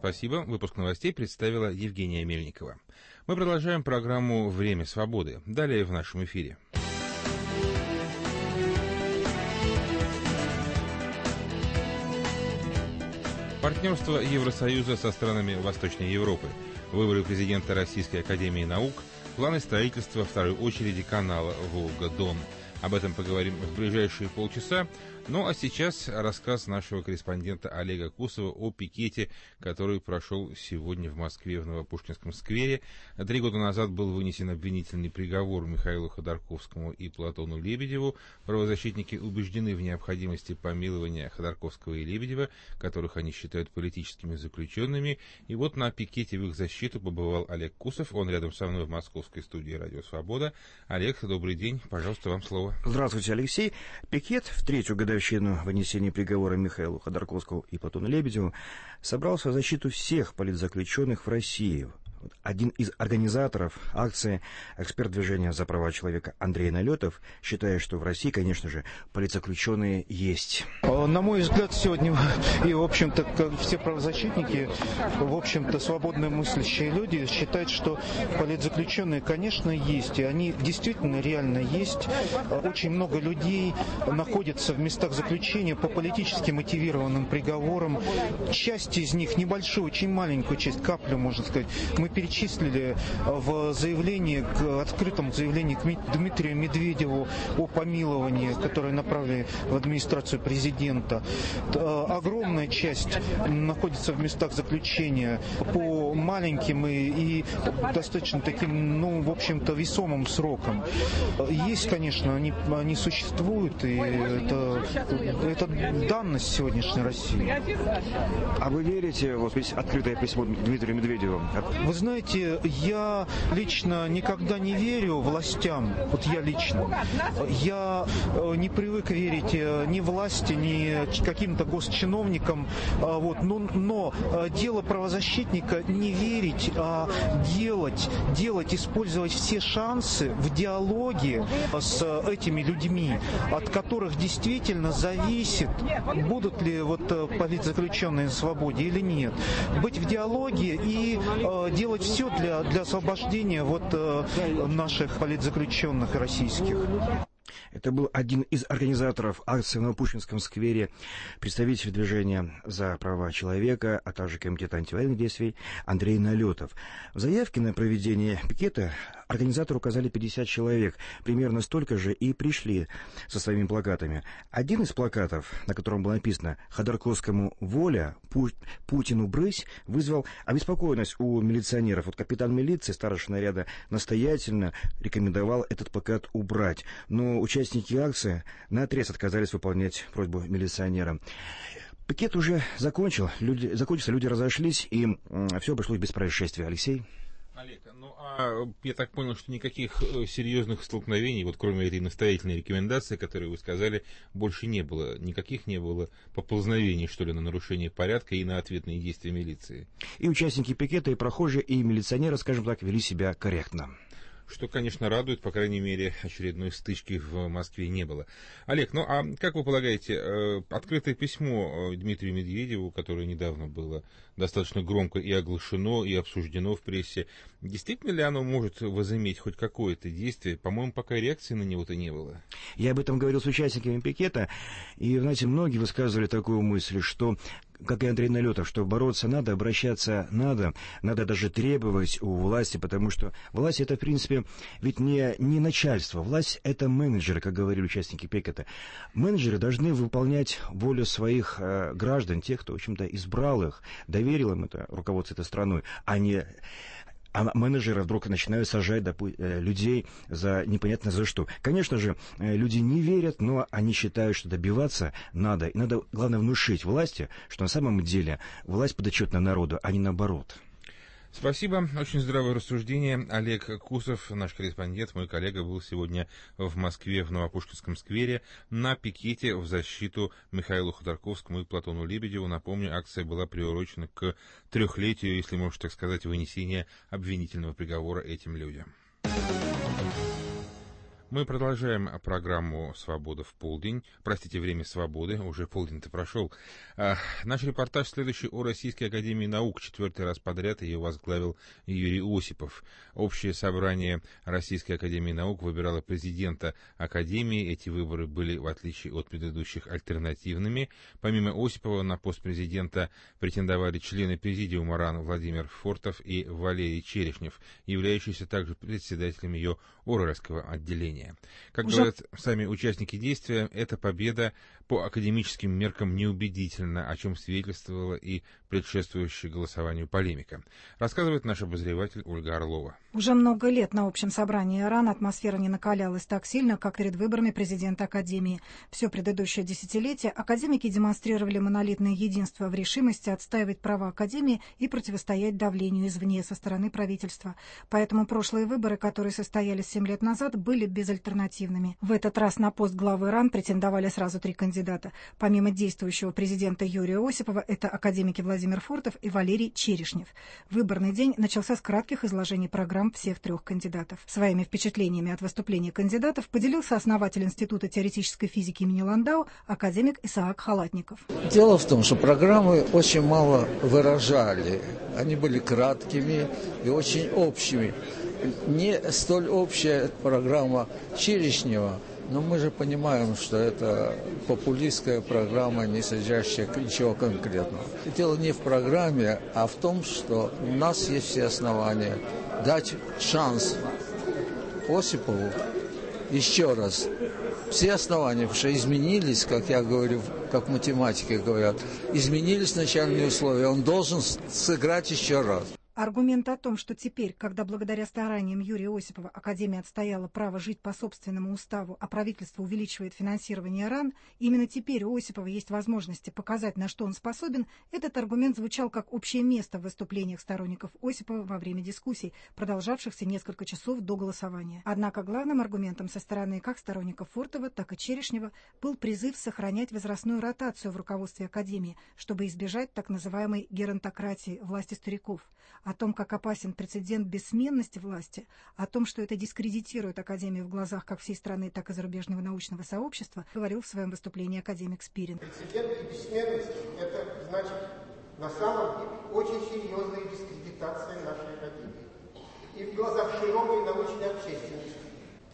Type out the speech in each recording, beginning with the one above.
Спасибо. Выпуск новостей представила Евгения Мельникова. Мы продолжаем программу «Время свободы». Далее в нашем эфире. Партнерство Евросоюза со странами Восточной Европы, выборы президента Российской академии наук, планы строительства второй очереди канала Волга-Дон. Об этом поговорим в ближайшие полчаса. Ну а сейчас рассказ нашего корреспондента Олега Кусова о пикете, который прошел сегодня в Москве в Новопушкинском сквере. 3 года назад был вынесен обвинительный приговор Михаилу Ходорковскому и Платону Лебедеву. Правозащитники убеждены в необходимости помилования Ходорковского и Лебедева, которых они считают политическими заключенными. И вот на пикете в их защиту побывал Олег Кусов. Он рядом со мной в московской студии «Радио Свобода». Олег, добрый день. Пожалуйста, вам слово. Здравствуйте, Алексей. Пикет в третью годовщину вынесения приговора Михаилу Ходорковскому и Платону Лебедеву собрался в защиту всех политзаключенных в России. Один из организаторов акции, эксперт движения за права человека Андрей Налетов, считает, что в России, конечно же, политзаключенные есть. На мой взгляд, сегодня и, в общем-то, все правозащитники, в общем-то, свободно мыслящие люди считают, что политзаключенные, конечно, есть, и они действительно реально есть. Очень много людей находятся в местах заключения по политически мотивированным приговорам. Часть из них, небольшую, очень маленькую часть, каплю, можно сказать, мы перечислили в заявлении, открытом заявлении к Дмитрию Медведеву о помиловании, которое направили в администрацию президента. Огромная часть находится в местах заключения по маленьким и достаточно таким, в общем-то, весомым срокам. Есть, конечно, они существуют, и это данность сегодняшней России. А вы верите, вот здесь открытое письмо Дмитрию Медведеву? Вы знаете, я лично никогда не верю властям, вот я лично. Я не привык верить ни власти, ни каким-то госчиновникам, но дело правозащитника не верить, а делать, использовать все шансы в диалоге с этими людьми, от которых действительно зависит, будут ли политзаключенные на свободе или нет. Быть в диалоге и делать все для освобождения наших политзаключенных российских. Это был один из организаторов акции в Новопушкинском сквере, представитель движения за права человека, а также Комитета антивоенных действий Андрей Налетов. В заявке на проведение пикета организаторы указали 50 человек, примерно столько же и пришли со своими плакатами. Один из плакатов, на котором было написано «Ходорковскому воля, Путину брысь», вызвал обеспокоенность у милиционеров. Вот капитан милиции, старший наряда, настоятельно рекомендовал этот плакат убрать. Но участники акции наотрез отказались выполнять просьбу милиционера. Пикет уже закончился, люди разошлись, и все обошлось без происшествия. Алексей? Олег, я так понял, что никаких серьезных столкновений, кроме этой настоятельной рекомендации, которую вы сказали, больше не было. Никаких не было поползновений, что ли, на нарушение порядка и на ответные действия милиции. И участники пикета, и прохожие, и милиционеры, скажем так, вели себя корректно. Что, конечно, радует, по крайней мере, очередной стычки в Москве не было. Олег, как вы полагаете, открытое письмо Дмитрию Медведеву, которое недавно было достаточно громко и оглашено, и обсуждено в прессе, действительно ли оно может возыметь хоть какое-то действие? По-моему, пока реакции на него-то не было. Я об этом говорил с участниками пикета, и, знаете, многие высказывали такую мысль, что, как и Андрей Налетов, что бороться надо, обращаться надо даже требовать у власти, потому что власть — это, в принципе, ведь не начальство. Власть — это менеджеры, как говорили участники пикета. Менеджеры должны выполнять волю своих граждан, тех, кто, в общем-то, избрал их, доверил им это руководство этой страной, а менеджеры вдруг начинают сажать людей за непонятно за что. Конечно же, люди не верят, но они считают, что добиваться надо. И надо, главное, внушить власти, что на самом деле власть подотчетна народу, а не наоборот. Спасибо. Очень здравое рассуждение. Олег Кусов, наш корреспондент, мой коллега, был сегодня в Москве в Новопушкинском сквере на пикете в защиту Михаилу Ходорковскому и Платону Лебедеву. Напомню, акция была приурочена к 3-летию, если можно так сказать, вынесения обвинительного приговора этим людям. Мы продолжаем программу «Свобода в полдень». Простите, время свободы, уже полдень-то прошел. Наш репортаж следующий о Российской академии наук. 4-й раз подряд ее возглавил Юрий Осипов. Общее собрание Российской академии наук выбирало президента академии. Эти выборы были, в отличие от предыдущих, альтернативными. Помимо Осипова на пост президента претендовали члены президиума РАН Владимир Фортов и Валерий Черешнев, являющиеся также председателем ее Орельского отделения. Как говорят сами участники действия, эта победа по академическим меркам неубедительна, о чем свидетельствовала и предшествующая голосованию полемика. Рассказывает наш обозреватель Ольга Орлова. Уже много лет на общем собрании РАН атмосфера не накалялась так сильно, как перед выборами президента Академии. Все предыдущее десятилетие академики демонстрировали монолитное единство в решимости отстаивать права Академии и противостоять давлению извне со стороны правительства. Поэтому прошлые выборы, которые состоялись 7 лет назад, были безальтернативными. В этот раз на пост главы РАН претендовали сразу 3 кандидата. Помимо действующего президента Юрия Осипова, это академики Владимир Фортов и Валерий Черешнев. Выборный день начался с кратких изложений программ всех 3 кандидатов. Своими впечатлениями от выступления кандидатов поделился основатель Института теоретической физики имени Ландау, академик Исаак Халатников. Дело в том, что программы очень мало выражали. Они были краткими и очень общими. Не столь общая программа Черешнева, но мы же понимаем, что это популистская программа, не содержащая ничего конкретного. Дело не в программе, а в том, что у нас есть все основания дать шанс Осипову еще раз. Все основания, потому что изменились, как я говорю, как математики говорят, изменились начальные условия. Он должен сыграть еще раз. Аргумент о том, что теперь, когда благодаря стараниям Юрия Осипова Академия отстояла право жить по собственному уставу, а правительство увеличивает финансирование РАН, именно теперь у Осипова есть возможности показать, на что он способен, этот аргумент звучал как общее место в выступлениях сторонников Осипова во время дискуссий, продолжавшихся несколько часов до голосования. Однако главным аргументом со стороны как сторонников Фортова, так и Черешнева был призыв сохранять возрастную ротацию в руководстве Академии, чтобы избежать так называемой геронтократии, власти стариков. О том, как опасен прецедент бессменности власти, о том, что это дискредитирует Академию в глазах как всей страны, так и зарубежного научного сообщества, говорил в своем выступлении академик Спирин. Прецедент бессменности – это значит на самом деле очень серьезная дискредитация нашей Академии. И в глазах широкой научной общественности.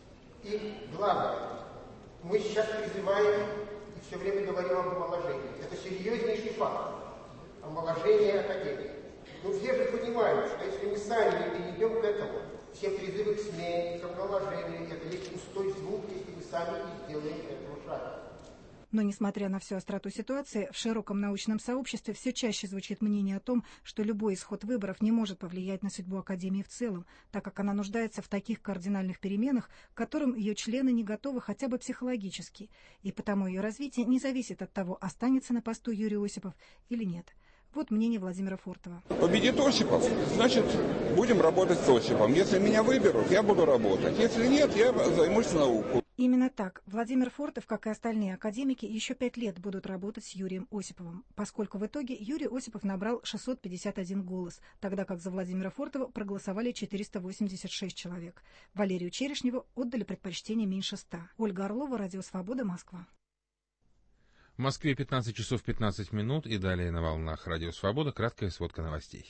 И главное, мы сейчас призываем и все время говорим об омоложении. Это серьезнейший факт – омоложение Академии. Но все же понимают, что если мы сами не перейдем к этому, все призывы к смене, к омоложению, это есть пустой звук, если мы сами не сделаем этого шага. Но, несмотря на всю остроту ситуации, в широком научном сообществе все чаще звучит мнение о том, что любой исход выборов не может повлиять на судьбу Академии в целом, так как она нуждается в таких кардинальных переменах, к которым ее члены не готовы хотя бы психологически, и потому ее развитие не зависит от того, останется на посту Юрий Осипов или нет. Вот мнение Владимира Фортова. Победит Осипов, значит, будем работать с Осиповым. Если меня выберут, я буду работать. Если нет, я займусь наукой. Именно так. Владимир Фортов, как и остальные академики, еще 5 лет будут работать с Юрием Осиповым, поскольку в итоге Юрий Осипов набрал 651 голос, тогда как за Владимира Фортова проголосовали 486 человек. Валерию Черешневу отдали предпочтение меньше 100. Ольга Орлова, Радио Свобода, Москва. В Москве 15 часов 15 минут и далее на волнах Радио Свобода краткая сводка новостей.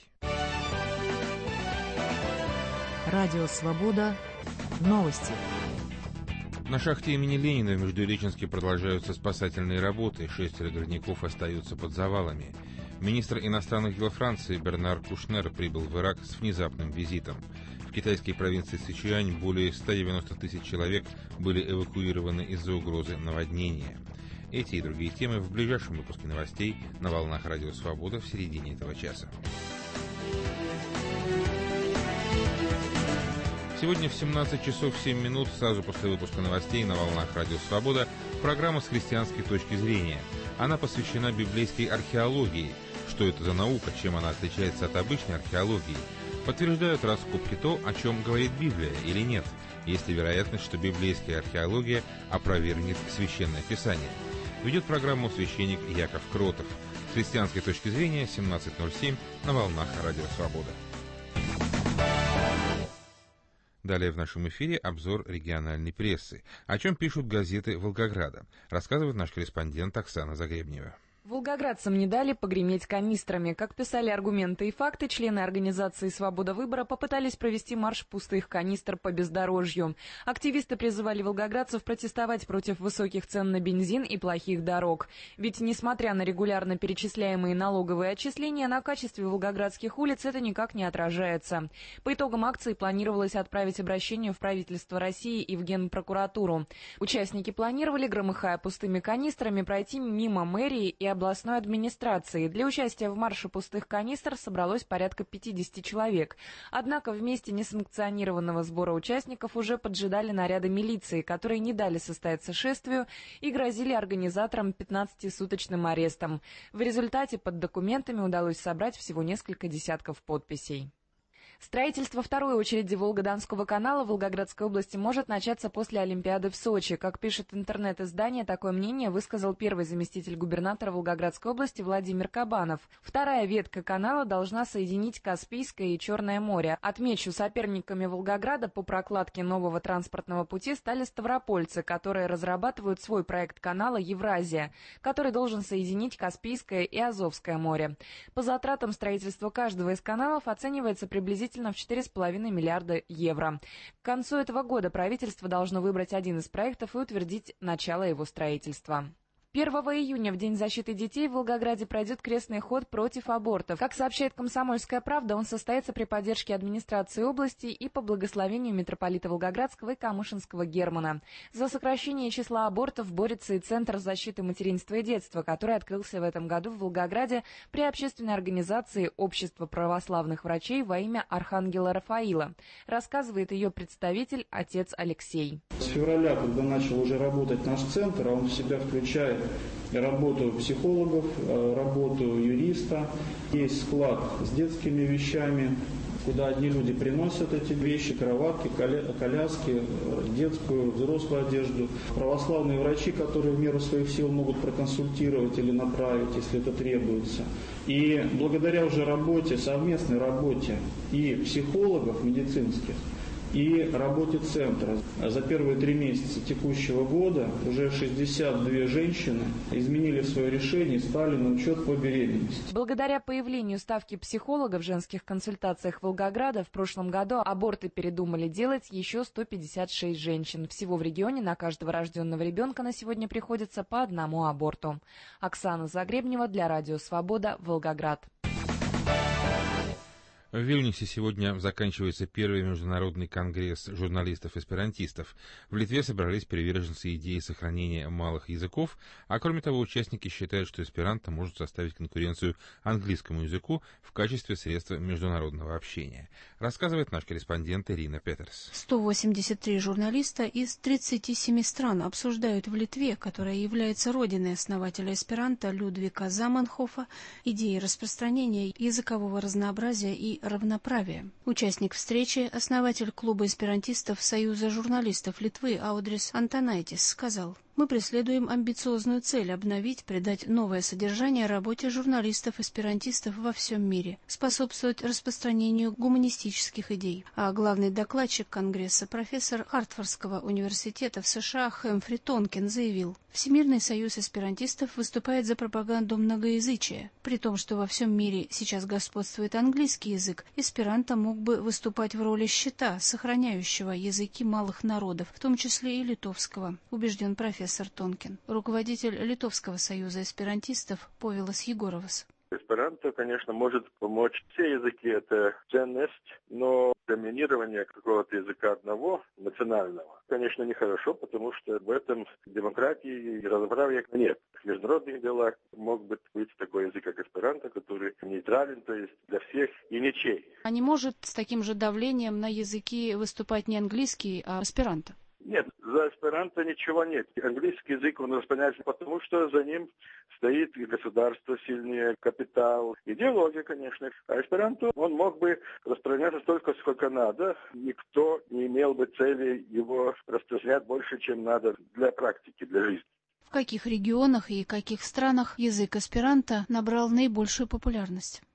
Радио Свобода. Новости. На шахте имени Ленина в Междуреченске продолжаются спасательные работы. 6 горняков остаются под завалами. Министр иностранных дел Франции Бернар Кушнер прибыл в Ирак с внезапным визитом. В китайской провинции Сычуань более 190 тысяч человек были эвакуированы из-за угрозы наводнения. Эти и другие темы в ближайшем выпуске новостей на волнах Радио Свобода в середине этого часа. Сегодня в 17 часов 7 минут, сразу после выпуска новостей на волнах Радио Свобода, программа с христианской точки зрения. Она посвящена библейской археологии. Что это за наука, чем она отличается от обычной археологии? Подтверждают раскопки то, о чем говорит Библия, или нет? Есть ли вероятность, что библейская археология опровергнет Священное Писание? Ведет программу священник Яков Кротов. С христианской точки зрения 17:07 на волнах Радио Свобода. Далее в нашем эфире обзор региональной прессы. О чем пишут газеты Волгограда, рассказывает наш корреспондент Оксана Загребнева. Волгоградцам не дали погреметь канистрами. Как писали «Аргументы и факты», члены организации «Свобода выбора» попытались провести марш пустых канистр по бездорожью. Активисты призывали волгоградцев протестовать против высоких цен на бензин и плохих дорог. Ведь, несмотря на регулярно перечисляемые налоговые отчисления, на качестве волгоградских улиц это никак не отражается. По итогам акции планировалось отправить обращение в правительство России и в Генпрокуратуру. Участники планировали, громыхая пустыми канистрами, пройти мимо мэрии и областной администрации. Для участия в марше пустых канистр собралось порядка 50 человек. Однако в месте несанкционированного сбора участников уже поджидали наряды милиции, которые не дали состояться шествию и грозили организаторам 15-суточным арестом. В результате под документами удалось собрать всего несколько десятков подписей. Строительство второй очереди Волго-Донского канала в Волгоградской области может начаться после Олимпиады в Сочи. Как пишет интернет-издание, такое мнение высказал первый заместитель губернатора Волгоградской области Владимир Кабанов. Вторая ветка канала должна соединить Каспийское и Черное море. Отмечу, соперниками Волгограда по прокладке нового транспортного пути стали ставропольцы, которые разрабатывают свой проект канала «Евразия», который должен соединить Каспийское и Азовское море. По затратам строительства каждого из каналов оценивается приблизительно в 4,5 миллиарда евро. К концу этого года правительство должно выбрать один из проектов и утвердить начало его строительства. 1 июня, в День защиты детей, в Волгограде пройдет крестный ход против абортов. Как сообщает «Комсомольская правда», он состоится при поддержке администрации области и по благословению митрополита Волгоградского и Камышинского Германа. За сокращение числа абортов борется и Центр защиты материнства и детства, который открылся в этом году в Волгограде при общественной организации «Общество православных врачей во имя Архангела Рафаила», рассказывает ее представитель, отец Алексей. С февраля, когда начал уже работать наш центр, он в себя включает работу психологов, работу юриста. Есть склад с детскими вещами, куда одни люди приносят эти вещи, кроватки, коляски, детскую, взрослую одежду. Православные врачи, которые в меру своих сил могут проконсультировать или направить, если это требуется. И благодаря уже работе, совместной работе и психологов медицинских, и работе центра. За первые 3 месяца текущего года уже 62 женщины изменили свое решение и стали на учет по беременности. Благодаря появлению ставки психолога в женских консультациях Волгограда в прошлом году аборты передумали делать еще 156 женщин. Всего в регионе на каждого рожденного ребенка на сегодня приходится по 1 аборту. Оксана Загребнева для Радио Свобода, Волгоград. В Вильнюсе сегодня заканчивается первый международный конгресс журналистов-эсперантистов. В Литве собрались приверженцы идеи сохранения малых языков, а кроме того, участники считают, что эсперанто может составить конкуренцию английскому языку в качестве средства международного общения. Рассказывает наш корреспондент Ирина Петерс. 183 журналиста из 37 стран обсуждают в Литве, которая является родиной основателя эсперанто Людвига Заменхофа, идеи распространения языкового разнообразия и равноправия. Участник встречи, основатель клуба эсперантистов Союза журналистов Литвы Аудрис Антонайтис сказал: «Мы преследуем амбициозную цель обновить, придать новое содержание работе журналистов-эсперантистов во всем мире, способствовать распространению гуманистических идей». А главный докладчик Конгресса, профессор Хартфордского университета в США Хэмфри Тонкин заявил: «Всемирный союз эсперантистов выступает за пропаганду многоязычия. При том, что во всем мире сейчас господствует английский язык, эсперанто мог бы выступать в роли щита, сохраняющего языки малых народов, в том числе и литовского», убежден профессор Тонкин, руководитель Литовского союза эсперантистов Повилас Егоровас. Эсперанто, конечно, может помочь. Все языки – это ценность, но доминирование какого-то языка одного, национального, конечно, нехорошо, потому что в этом демократии и равноправия нет. В международных делах мог быть такой язык, как эсперанто, который нейтрален, то есть для всех и ничей. А не может с таким же давлением на языки выступать не английский, а эсперанто? Нет, за эсперанто ничего нет. Английский язык, он распространяется, потому что за ним стоит государство сильнее, капитал, идеология, конечно. А эсперанто, он мог бы распространяться столько, сколько надо. Никто не имел бы цели его распространять больше, чем надо для практики, для жизни. В каких регионах и каких странах язык эсперанто набрал наибольшую популярность?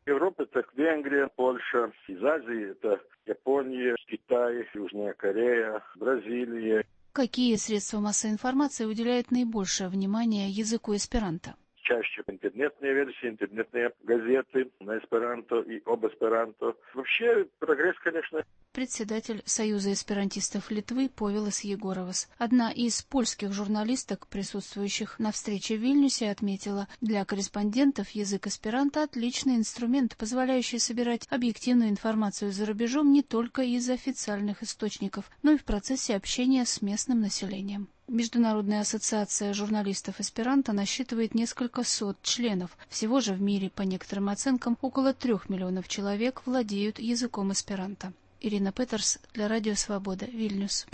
Европа — это Венгрия, Польша. Из Азии — это Япония, Китай, Южная Корея, Бразилия. Какие средства массовой информации уделяют наибольшее внимание языку эсперанто? Чаще интернетные версии, интернетные газеты на эсперанто и об эсперанто. Вообще прогресс, конечно. Председатель Союза эсперантистов Литвы Повилас Егоровас. Одна из польских журналисток, присутствующих на встрече в Вильнюсе, отметила, для корреспондентов язык эсперанто – отличный инструмент, позволяющий собирать объективную информацию за рубежом не только из официальных источников, но и в процессе общения с местным населением. Международная ассоциация журналистов эсперанто насчитывает несколько сот членов. Всего же в мире, по некоторым оценкам, около 3 миллионов человек владеют языком эсперанто. Ирина Петерс для Радио Свобода, Вильнюс.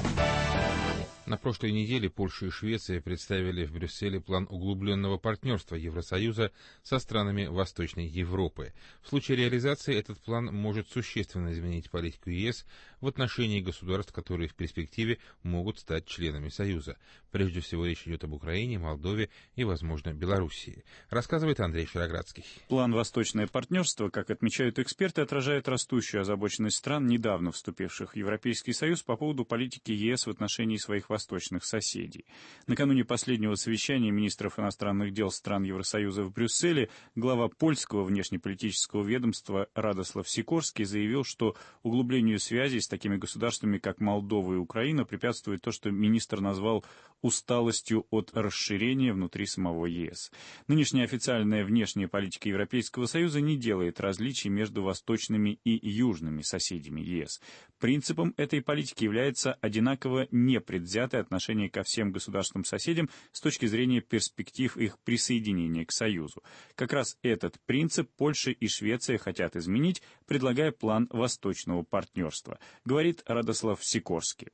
На прошлой неделе Польша и Швеция представили в Брюсселе план углубленного партнерства Евросоюза со странами Восточной Европы. В случае реализации этот план может существенно изменить политику ЕС в отношении государств, которые в перспективе могут стать членами Союза. Прежде всего речь идет об Украине, Молдове и, возможно, Белоруссии. Рассказывает Андрей Широградский. План «Восточное партнерство», как отмечают эксперты, отражает растущую озабоченность стран, недавно вступивших в Европейский Союз, по поводу политики ЕС в отношении своих восточных соседей. Накануне последнего совещания министров иностранных дел стран Евросоюза в Брюсселе глава польского внешнеполитического ведомства Радослав Сикорский заявил, что углублению связей с такими государствами, как Молдова и Украина, препятствует то, что министр назвал усталостью от расширения внутри самого ЕС. Нынешняя официальная внешняя политика Европейского Союза не делает различий между восточными и южными соседями ЕС. Принципом этой политики является одинаково непредвзятое отношение ко всем государствам-соседям с точки зрения перспектив их присоединения к Союзу. Как раз этот принцип Польша и Швеция хотят изменить, предлагая план восточного партнерства, говорит Радослав Сикорский.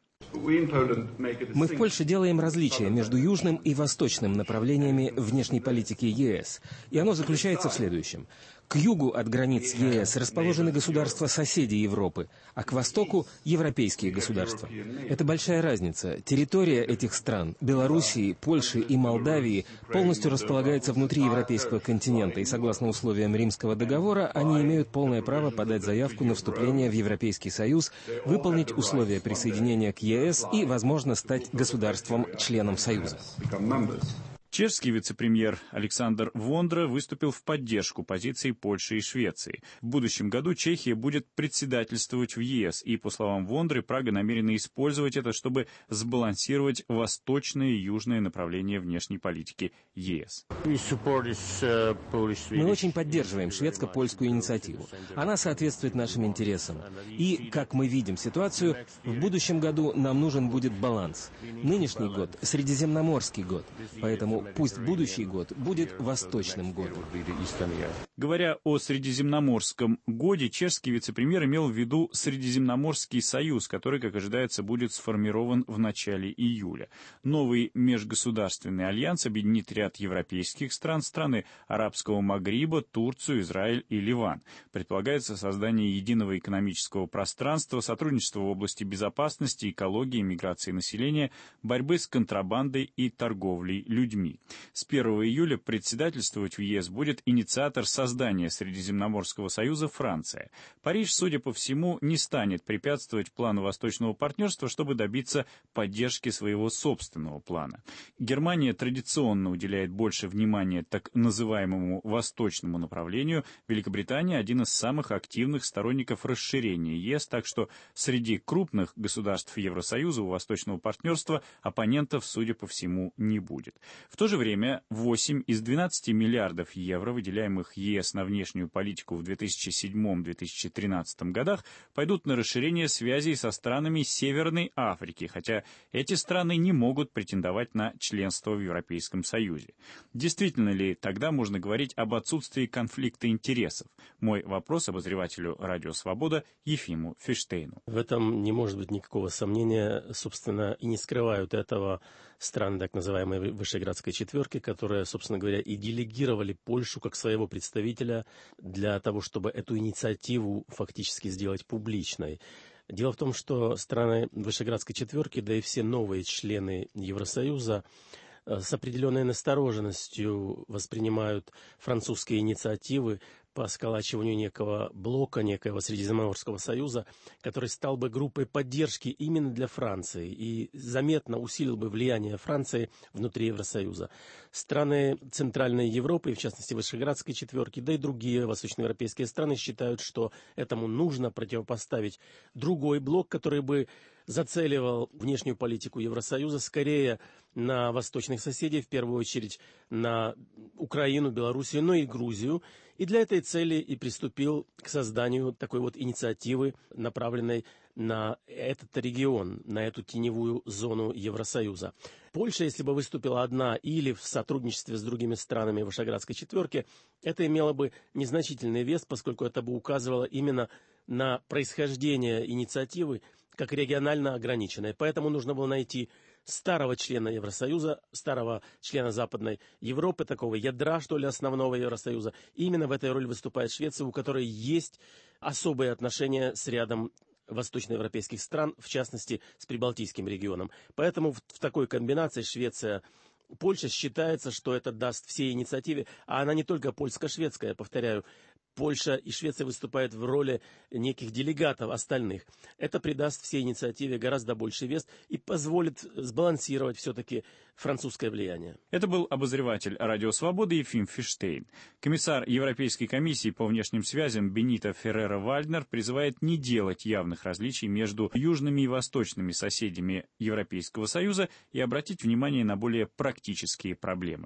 Мы в Польше делаем различия между южным и восточным направлениями внешней политики ЕС, и оно заключается в следующем. К югу от границ ЕС расположены государства-соседи Европы, а к востоку — европейские государства. Это большая разница. Территория этих стран, Белоруссии, Польши и Молдавии, полностью располагается внутри европейского континента, и согласно условиям Римского договора, они имеют полное право подать заявку на вступление в Европейский Союз, выполнить условия присоединения к ЕС и, возможно, стать государством-членом Союза. Чешский вице-премьер Александр Вондра выступил в поддержку позиций Польши и Швеции. В будущем году Чехия будет председательствовать в ЕС, и, по словам Вондры, Прага намерена использовать это, чтобы сбалансировать восточное и южное направление внешней политики ЕС. Мы очень поддерживаем шведско-польскую инициативу. Она соответствует нашим интересам. И, как мы видим ситуацию, в будущем году нам нужен будет баланс. Нынешний год — средиземноморский год, поэтому пусть будущий год будет восточным годом. Говоря о Средиземноморском годе, чешский вице-премьер имел в виду Средиземноморский союз, который, как ожидается, будет сформирован в начале июля. Новый межгосударственный альянс объединит ряд европейских стран, страны арабского Магриба, Турцию, Израиль и Ливан. Предполагается создание единого экономического пространства, сотрудничество в области безопасности, экологии, миграции населения, борьбы с контрабандой и торговлей людьми. С 1 июля председательствовать в ЕС будет инициатор создания Средиземноморского союза Франция. Париж, судя по всему, не станет препятствовать плану Восточного партнерства, чтобы добиться поддержки своего собственного плана. Германия традиционно уделяет больше внимания так называемому восточному направлению. Великобритания — один из самых активных сторонников расширения ЕС, так что среди крупных государств Евросоюза у Восточного партнерства оппонентов, судя по всему, не будет. В то же время 8 из 12 миллиардов евро, выделяемых ЕС на внешнюю политику в 2007-2013 годах, пойдут на расширение связей со странами Северной Африки, хотя эти страны не могут претендовать на членство в Европейском Союзе. Действительно ли тогда можно говорить об отсутствии конфликта интересов? Мой вопрос обозревателю «Радио Свобода» Ефиму Фиштейну. В этом не может быть никакого сомнения, собственно, и не скрывают этого страны так называемой Вышеградской четверки, которые, собственно говоря, и делегировали Польшу как своего представителя для того, чтобы эту инициативу фактически сделать публичной. Дело в том, что страны Вышеградской четверки, да и все новые члены Евросоюза с определенной настороженностью воспринимают французские инициативы по сколачиванию некого блока, некоего Средиземноморского союза, который стал бы группой поддержки именно для Франции и заметно усилил бы влияние Франции внутри Евросоюза. Страны Центральной Европы, в частности Вышеградской четверки, да и другие восточноевропейские страны считают, что этому нужно противопоставить другой блок, который бы зацеливал внешнюю политику Евросоюза скорее на восточных соседей, в первую очередь на Украину, Белоруссию, но и Грузию. И для этой цели и приступил к созданию такой вот инициативы, направленной на этот регион, на эту теневую зону Евросоюза. Польша, если бы выступила одна или в сотрудничестве с другими странами Вышеградской четверки, это имело бы незначительный вес, поскольку это бы указывало именно на происхождение инициативы как регионально ограниченной. Поэтому нужно было найти старого члена Евросоюза, старого члена Западной Европы, такого ядра, что ли, основного Евросоюза. И именно в этой роли выступает Швеция, у которой есть особые отношения с рядом восточноевропейских стран, в частности, с Прибалтийским регионом. Поэтому в такой комбинации Швеция-Польша считается, что это даст всей инициативе, а она не только польско-шведская, я повторяю, Польша и Швеция выступают в роли неких делегатов остальных. Это придаст всей инициативе гораздо больший вес и позволит сбалансировать все-таки французское влияние. Это был обозреватель «Радио Свобода» Ефим Фиштейн. Комиссар Европейской комиссии по внешним связям Бенито Феррера-Вальднер призывает не делать явных различий между южными и восточными соседями Европейского Союза и обратить внимание на более практические проблемы.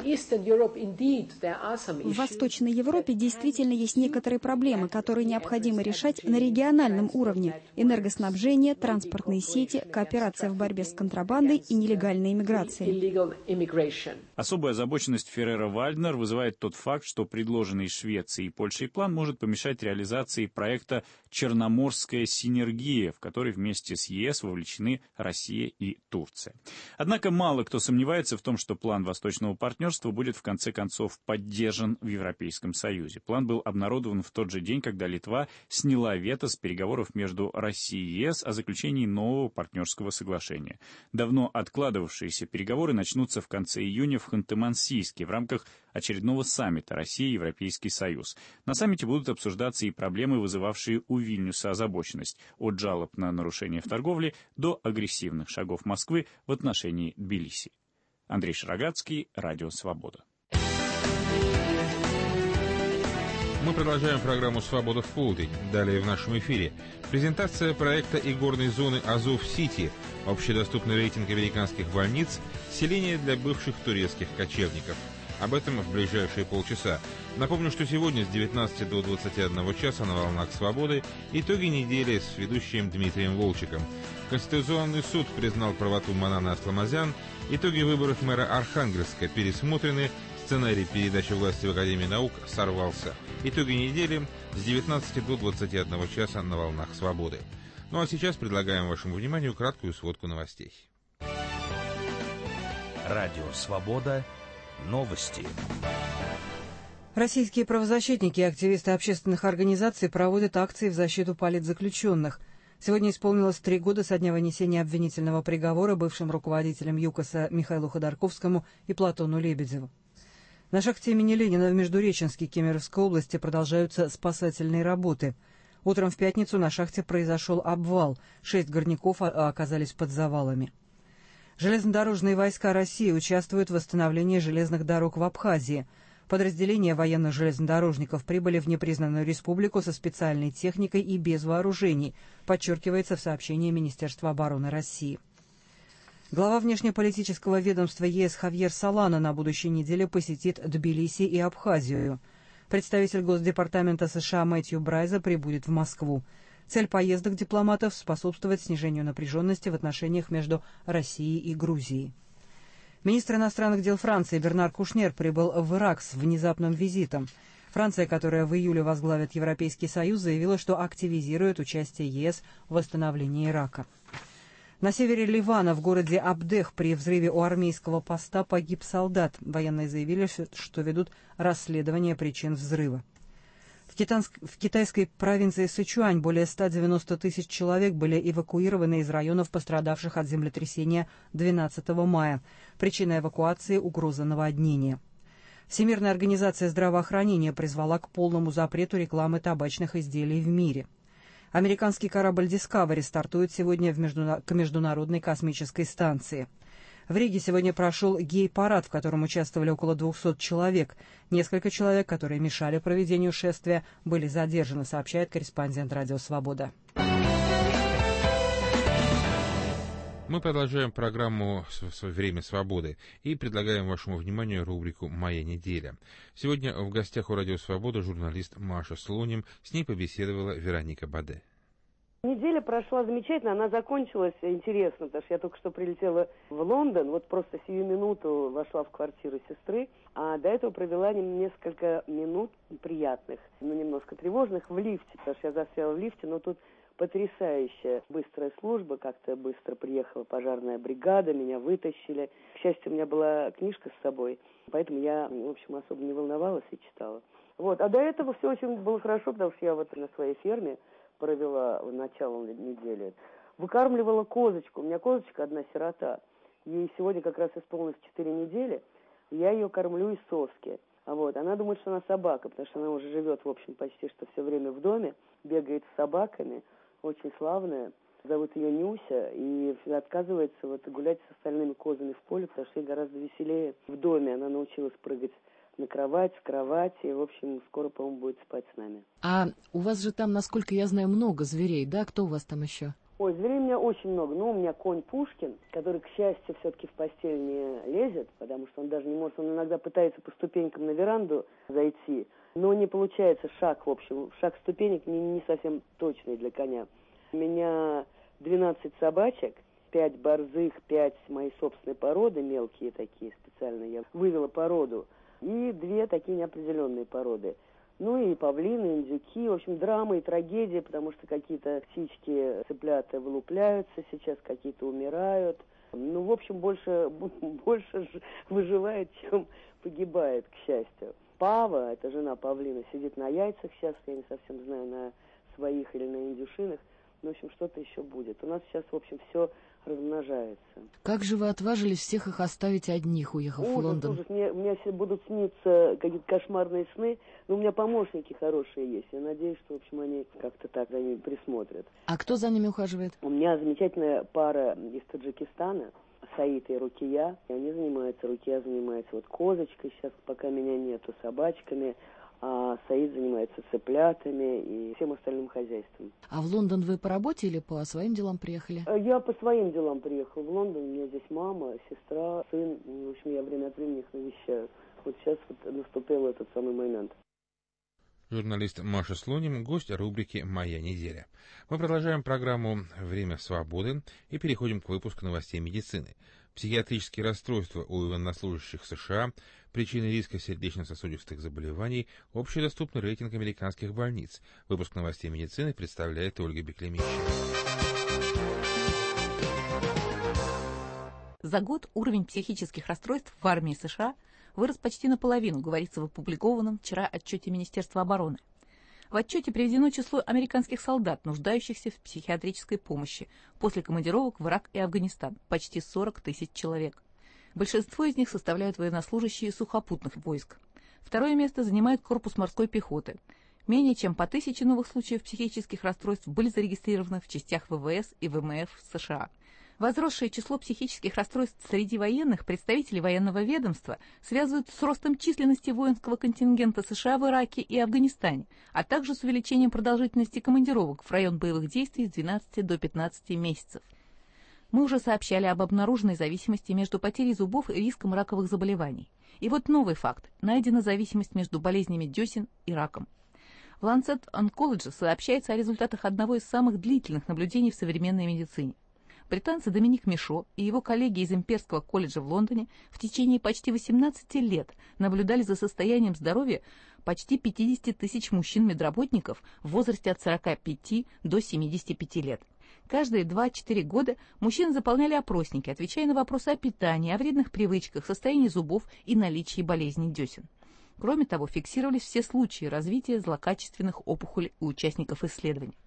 В Восточной Европе действительно есть некоторые проблемы, которые необходимо решать на региональном уровне. Энергоснабжение, транспортные сети, кооперация в борьбе с контрабандой и нелегальной иммиграцией. Особую озабоченность Феррера-Вальднер вызывает тот факт, что предложенный Швецией и Польшей план может помешать реализации проекта «Черноморская синергия», в который вместе с ЕС вовлечены Россия и Турция. Однако мало кто сомневается в том, что план Восточного партнерства будет в конце концов поддержан в Европейском Союзе. План был обнародован в тот же день, когда Литва сняла вето с переговоров между Россией и ЕС о заключении нового партнерского соглашения. Давно откладывавшиеся переговоры начнутся в конце июня в Ханты-Мансийске в рамках очередного саммита Россия и Европейский Союз. На саммите будут обсуждаться и проблемы, вызывавшие у Вильнюса озабоченность, от жалоб на нарушения в торговле до агрессивных шагов Москвы в отношении Тбилиси. Андрей Шарогатский, Радио Свобода. Мы продолжаем программу «Свобода в полдень». Далее в нашем эфире презентация проекта игорной зоны Азов-Сити, общедоступный рейтинг американских больниц, селение для бывших турецких кочевников. Об этом в ближайшие полчаса. Напомню, что сегодня с 19 до 21 часа на «Волнах Свободы» итоги недели с ведущим Дмитрием Волчиком. Конституционный суд признал правоту Манана Асламазян, итоги выборов мэра Архангельска пересмотрены, сценарий передачи власти в Академии наук сорвался. Итоги недели с 19 до 21 часа на «Волнах Свободы». Ну а сейчас предлагаем вашему вниманию краткую сводку новостей. Радио «Свобода». Новости. Российские правозащитники и активисты общественных организаций проводят акции в защиту политзаключенных. Сегодня исполнилось 3 года со дня вынесения обвинительного приговора бывшим руководителям ЮКОСа Михаилу Ходорковскому и Платону Лебедеву. На шахте имени Ленина в Междуреченске Кемеровской области продолжаются спасательные работы. Утром в пятницу на шахте произошел обвал. 6 горняков оказались под завалами. Железнодорожные войска России участвуют в восстановлении железных дорог в Абхазии. Подразделения военных железнодорожников прибыли в непризнанную республику со специальной техникой и без вооружений, подчеркивается в сообщении Министерства обороны России. Глава внешнеполитического ведомства ЕС Хавьер Солана на будущей неделе посетит Тбилиси и Абхазию. Представитель Госдепартамента США Мэтью Брайза прибудет в Москву. Цель поездок дипломатов – способствовать снижению напряженности в отношениях между Россией и Грузией. Министр иностранных дел Франции Бернар Кушнер прибыл в Ирак с внезапным визитом. Франция, которая в июле возглавит Европейский Союз, заявила, что активизирует участие ЕС в восстановлении Ирака. На севере Ливана, в городе Абдех, при взрыве у армейского поста погиб солдат. Военные заявили, что ведут расследование причин взрыва. В китайской провинции Сычуань более 190 тысяч человек были эвакуированы из районов, пострадавших от землетрясения 12 мая. Причина эвакуации – угроза наводнения. Всемирная организация здравоохранения призвала к полному запрету рекламы табачных изделий в мире. Американский корабль Discovery стартует сегодня к Международной космической станции. В Риге сегодня прошел гей-парад, в котором участвовали около 200 человек. Несколько человек, которые мешали проведению шествия, были задержаны, сообщает корреспондент «Радио Свобода». Мы продолжаем программу «Время свободы» и предлагаем вашему вниманию рубрику «Моя неделя». Сегодня в гостях у «Радио Свобода» журналист Маша Слоним. С ней побеседовала Вероника Баде. Неделя прошла замечательно, она закончилась интересно, потому что я только что прилетела в Лондон, вот просто сию минуту вошла в квартиру сестры, а до этого провела несколько минут приятных, но немножко тревожных в лифте, потому что я застряла в лифте, но тут потрясающая быстрая служба, как-то быстро приехала пожарная бригада, меня вытащили. К счастью, у меня была книжка с собой, поэтому я, в общем, особо не волновалась и читала. Вот. А до этого все очень было хорошо, потому что я вот на своей ферме провела начало недели. Выкармливала козочку. У меня козочка одна сирота. Ей сегодня как раз исполнилось 4 недели. Я ее кормлю из соски. Вот. Она думает, что она собака, потому что она уже живет, в общем, почти что все время в доме, бегает с собаками. Очень славная, зовут ее Нюся, и отказывается вот гулять с остальными козами в поле, потому что ей гораздо веселее в доме. Она научилась прыгать на кровать, с кровати, и, в общем, скоро, по-моему, будет спать с нами. А у вас же там, насколько я знаю, много зверей, да? Кто у вас там еще? Ой, зверей у меня очень много. Ну, у меня конь Пушкин, который, к счастью, все-таки в постель не лезет, потому что он даже не может, он иногда пытается по ступенькам на веранду зайти, но не получается шаг, в общем, шаг ступенек не совсем точный для коня. У меня 12 собачек, 5 борзых, 5 моей собственной породы, мелкие такие специально я вывела породу, и 2 такие неопределенные породы. Ну и павлины, индюки, в общем, драма и трагедия, потому что какие-то птички, цыплята вылупляются сейчас, какие-то умирают. Ну, в общем, больше выживает, чем погибает, к счастью. Пава, это жена павлина, сидит на яйцах сейчас, я не совсем знаю, на своих или на индюшиных. Ну, в общем, что-то еще будет. У нас сейчас, в общем, все размножается. Как же вы отважились всех их оставить одних, уехав в Лондон? Ужас. Мне все будут сниться какие-то кошмарные сны, но у меня помощники хорошие есть. Я надеюсь, что, в общем, они как-то так за ними присмотрят. А кто за ними ухаживает? У меня замечательная пара из Таджикистана, Саид и Рукия. И они занимаются, Рукия занимается вот козочкой, сейчас пока меня нету, собачками, а Саид занимается цыплятами и всем остальным хозяйством. А в Лондон вы по работе или по своим делам приехали? Я по своим делам приехала в Лондон. У меня здесь мама, сестра, сын. В общем, я время от времени их навещаю. Вот сейчас вот наступил этот самый момент. Журналист Маша Слоним, гость рубрики «Моя неделя». Мы продолжаем программу «Время свободы» и переходим к выпуску новостей медицины. Психиатрические расстройства у военнослужащих США, причины риска сердечно-сосудистых заболеваний, общедоступный рейтинг американских больниц. Выпуск новостей медицины представляет Ольга Беклемищева. За год уровень психических расстройств в армии США вырос почти наполовину, говорится в опубликованном вчера отчете Министерства обороны. В отчете приведено число американских солдат, нуждающихся в психиатрической помощи после командировок в Ирак и Афганистан, почти 40 тысяч человек. Большинство из них составляют военнослужащие сухопутных войск. Второе место занимает корпус морской пехоты. Менее чем по 1000 новых случаев психических расстройств были зарегистрированы в частях ВВС и ВМФ США. Возросшее число психических расстройств среди военных представителей военного ведомства связывают с ростом численности воинского контингента США в Ираке и Афганистане, а также с увеличением продолжительности командировок в район боевых действий с 12 до 15 месяцев. Мы уже сообщали об обнаруженной зависимости между потерей зубов и риском раковых заболеваний. И вот новый факт. Найдена зависимость между болезнями десен и раком. В Lancet Oncology сообщается о результатах одного из самых длительных наблюдений в современной медицине. Британцы Доминик Мишо и его коллеги из Имперского колледжа в Лондоне в течение почти 18 лет наблюдали за состоянием здоровья почти 50 тысяч мужчин-медработников в возрасте от 45 до 75 лет. Каждые 2-4 года мужчины заполняли опросники, отвечая на вопросы о питании, о вредных привычках, состоянии зубов и наличии болезней десен. Кроме того, фиксировались все случаи развития злокачественных опухолей у участников исследований.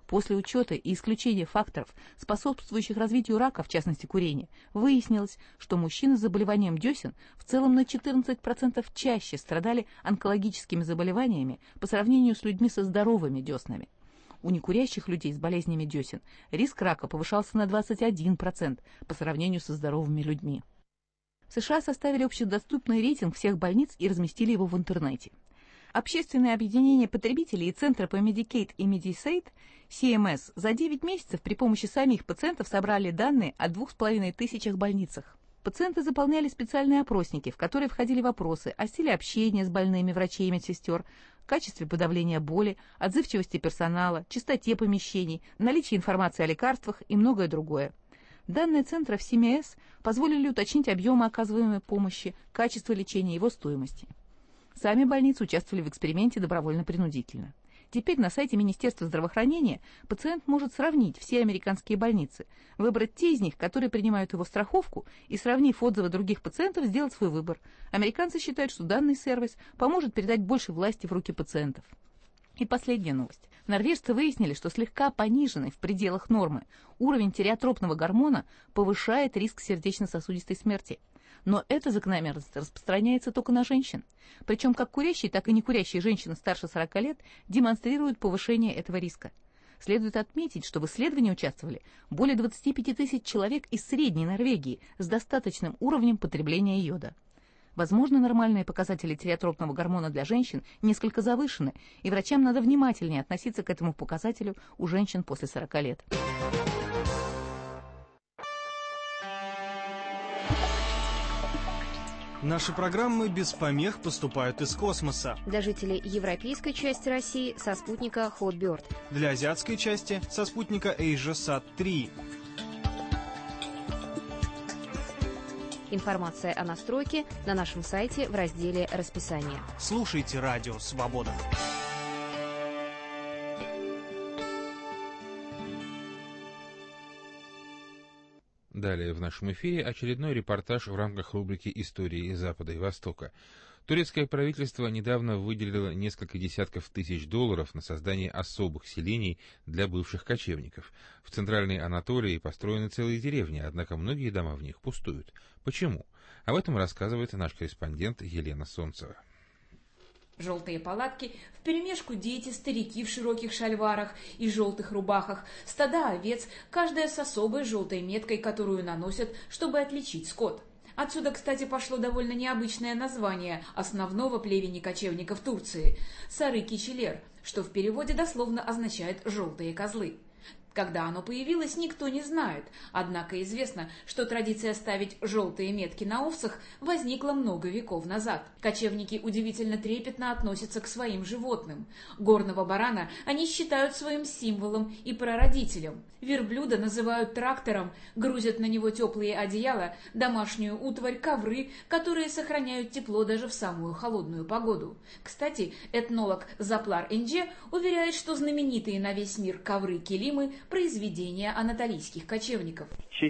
После учета и исключения факторов, способствующих развитию рака, в частности курения, выяснилось, что мужчины с заболеванием десен в целом на 14% чаще страдали онкологическими заболеваниями по сравнению с людьми со здоровыми деснами. У некурящих людей с болезнями десен риск рака повышался на 21% по сравнению со здоровыми людьми. В США составили общедоступный рейтинг всех больниц и разместили его в интернете. Общественное объединение потребителей и Центр по Medicaid и Medicaid CMS за 9 месяцев при помощи самих пациентов собрали данные о 2500 больницах. Пациенты заполняли специальные опросники, в которые входили вопросы о стиле общения с больными врачей и медсестер, качестве подавления боли, отзывчивости персонала, чистоте помещений, наличии информации о лекарствах и многое другое. Данные центра в CMS позволили уточнить объемы оказываемой помощи, качество лечения и его стоимости. Сами больницы участвовали в эксперименте добровольно-принудительно. Теперь на сайте Министерства здравоохранения пациент может сравнить все американские больницы, выбрать те из них, которые принимают его страховку, и, сравнив отзывы других пациентов, сделать свой выбор. Американцы считают, что данный сервис поможет передать больше власти в руки пациентов. И последняя новость. Норвежцы выяснили, что слегка пониженный в пределах нормы уровень тиреотропного гормона повышает риск сердечно-сосудистой смерти. Но эта закономерность распространяется только на женщин. Причем как курящие, так и некурящие женщины старше 40 лет демонстрируют повышение этого риска. Следует отметить, что в исследовании участвовали более 25 тысяч человек из Средней Норвегии с достаточным уровнем потребления йода. Возможно, нормальные показатели тиреотропного гормона для женщин несколько завышены, и врачам надо внимательнее относиться к этому показателю у женщин после 40 лет. Наши программы без помех поступают из космоса. Для жителей европейской части России со спутника Hotbird. Для азиатской части со спутника AsiaSat-3. Информация о настройке на нашем сайте в разделе «Расписание». Слушайте радио «Свобода». Далее в нашем эфире очередной репортаж в рамках рубрики «Истории Запада и Востока». Турецкое правительство недавно выделило несколько десятков тысяч долларов на создание особых селений для бывших кочевников. В Центральной Анатолии построены целые деревни, однако многие дома в них пустуют. Почему? Об этом рассказывает наш корреспондент Елена Солнцева. Желтые палатки, вперемешку дети, старики в широких шальварах и желтых рубахах, стада овец, каждая с особой желтой меткой, которую наносят, чтобы отличить скот. Отсюда, кстати, пошло довольно необычное название основного племени кочевников Турции – Сарыки-Челер, что в переводе дословно означает «желтые козлы». Когда оно появилось, никто не знает, однако известно, что традиция ставить желтые метки на овцах возникла много веков назад. Кочевники удивительно трепетно относятся к своим животным. Горного барана они считают своим символом и прародителем. Верблюда называют трактором, грузят на него теплые одеяла, домашнюю утварь, ковры, которые сохраняют тепло даже в самую холодную погоду. Кстати, этнолог Заплар Энже уверяет, что знаменитые на весь мир ковры-килимы – произведения анатолийских кочевников.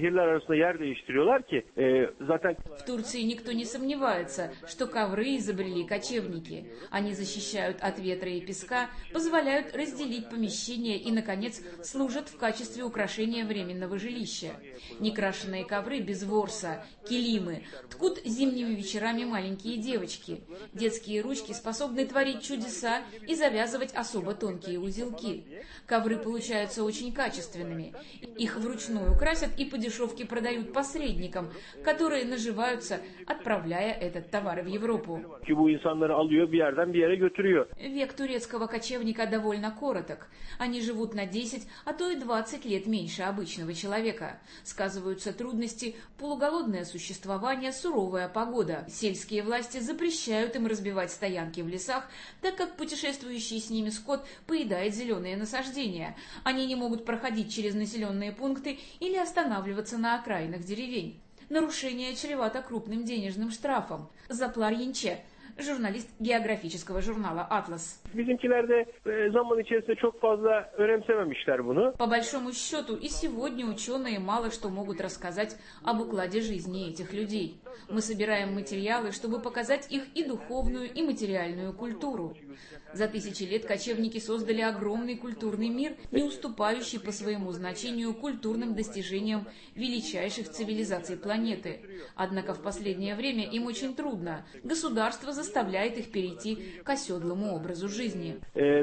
В Турции никто не сомневается, что ковры изобрели кочевники. Они защищают от ветра и песка, позволяют разделить помещение и, наконец, служат в качестве украшения временного жилища. Некрашенные ковры без ворса, килимы, ткут зимними вечерами маленькие девочки. Детские ручки способны творить чудеса и завязывать особо тонкие узелки. Ковры получаются очень качественными. Их вручную красят и по дешевке продают посредникам, которые наживаются, отправляя этот товар в Европу. Век турецкого кочевника довольно короток. Они живут на 10, а то и 20 лет меньше обычного человека. Сказываются трудности, полуголодное существование, суровая погода. Сельские власти запрещают им разбивать стоянки в лесах, так как путешествующий с ними скот поедает зеленые насаждения. Они не могут проходить через населенные пункты или останавливаться на окраинах деревень. Нарушение чревато крупным денежным штрафом. Заплар Енче, журналист географического журнала «Атлас». По большому счету, и сегодня ученые мало что могут рассказать об укладе жизни этих людей. Мы собираем материалы, чтобы показать их и духовную, и материальную культуру. За тысячи лет кочевники создали огромный культурный мир, не уступающий по своему значению культурным достижениям величайших цивилизаций планеты. Однако в последнее время им очень трудно. Государство заставляет их перейти к оседлому образу жизни.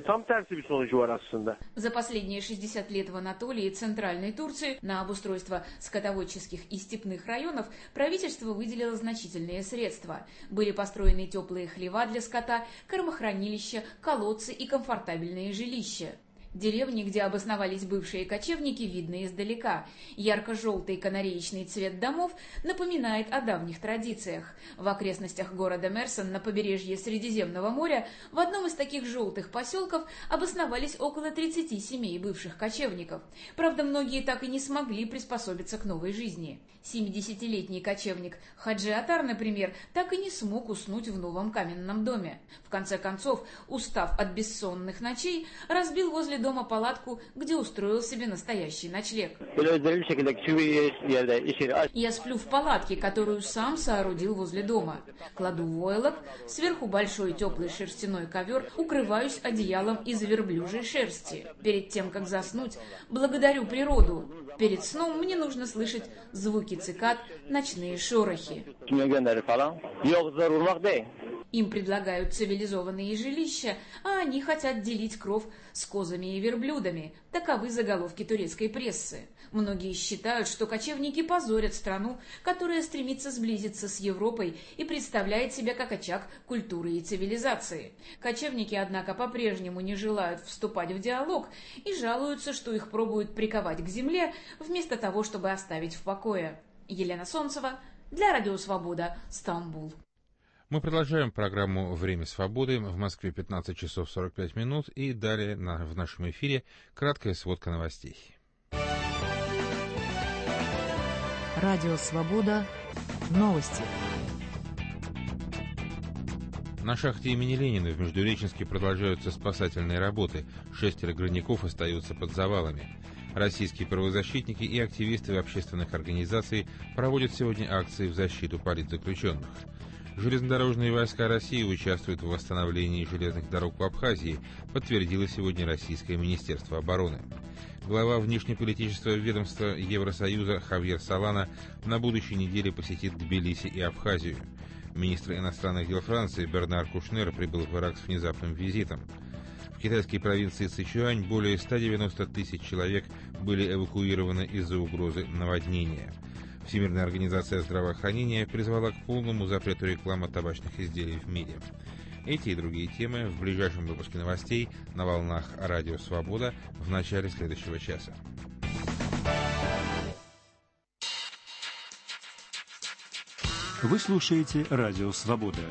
За последние 60 лет в Анатолии и Центральной Турции на обустройство скотоводческих и степных районов правительство выделило значительные средства. Были построены теплые хлева для скота, кормохранилища, колодцы и комфортабельные жилища. Деревни, где обосновались бывшие кочевники, видны издалека. Ярко-желтый канареечный цвет домов напоминает о давних традициях. В окрестностях города Мерсон на побережье Средиземного моря в одном из таких желтых поселков обосновались около 30 семей бывших кочевников. Правда, многие так и не смогли приспособиться к новой жизни. 70-летний кочевник Хаджи Атар, например, так и не смог уснуть в новом каменном доме. В конце концов, устав от бессонных ночей, разбил возле дома палатку, где устроил себе настоящий ночлег. Я сплю в палатке, которую сам соорудил возле дома. Кладу войлок, сверху большой теплый шерстяной ковер, укрываюсь одеялом из верблюжьей шерсти. Перед тем, как заснуть, благодарю природу. Перед сном мне нужно слышать звуки цикад, ночные шорохи. Им предлагают цивилизованные жилища, а они хотят делить кров с козами и верблюдами. Таковы заголовки турецкой прессы. Многие считают, что кочевники позорят страну, которая стремится сблизиться с Европой и представляет себя как очаг культуры и цивилизации. Кочевники, однако, по-прежнему не желают вступать в диалог и жалуются, что их пробуют приковать к земле, вместо того, чтобы оставить в покое. Елена Солнцева для Радио Свобода, Стамбул. Мы продолжаем программу «Время свободы». В Москве 15 часов 45 минут. И далее в нашем эфире краткая сводка новостей. Радио Свобода. Новости. На шахте имени Ленина в Междуреченске продолжаются спасательные работы. 6 горняков остаются под завалами. Российские правозащитники и активисты общественных организаций проводят сегодня акции в защиту политзаключенных. Железнодорожные войска России участвуют в восстановлении железных дорог в Абхазии, подтвердило сегодня Российское Министерство обороны. Глава внешнеполитического ведомства Евросоюза Хавьер Солана на будущей неделе посетит Тбилиси и Абхазию. Министр иностранных дел Франции Бернар Кушнер прибыл в Ирак с внезапным визитом. В китайской провинции Сычуань более 190 тысяч человек были эвакуированы из-за угрозы наводнения. Всемирная организация здравоохранения призвала к полному запрету рекламы табачных изделий в мире. Эти и другие темы в ближайшем выпуске новостей на волнах Радио Свобода в начале следующего часа. Вы слушаете Радио Свобода.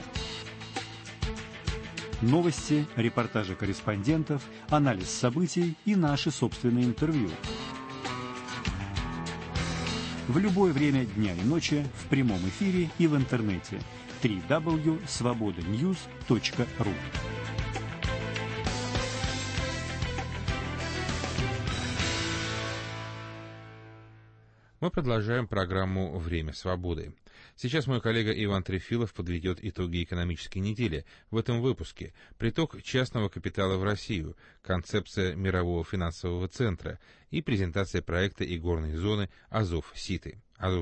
Новости, репортажи корреспондентов, анализ событий и наши собственные интервью. В любое время дня и ночи, в прямом эфире и в интернете. www.svobodanews.ru. Мы продолжаем программу «Время свободы». Сейчас мой коллега Иван Трефилов подведет итоги экономической недели. В этом выпуске приток частного капитала в Россию, концепция мирового финансового центра и презентация проекта и горной зоны Азов-Сити.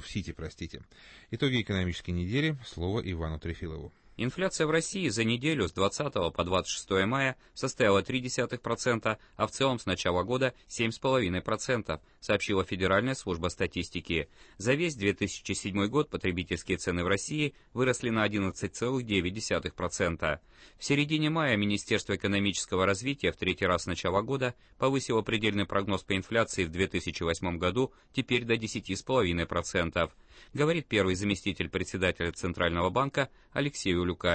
Итоги экономической недели. Слово Ивану Трефилову. Инфляция в России за неделю с 20 по 26 мая составила 0,3%, а в целом с начала года 7,5%, сообщила Федеральная служба статистики. За весь 2007 год потребительские цены в России выросли на 11,9%. В середине мая Министерство экономического развития в третий раз с начала года повысило предельный прогноз по инфляции в 2008 году теперь до 10,5%, говорит первый заместитель председателя Центрального банка Алексей Улюкаев.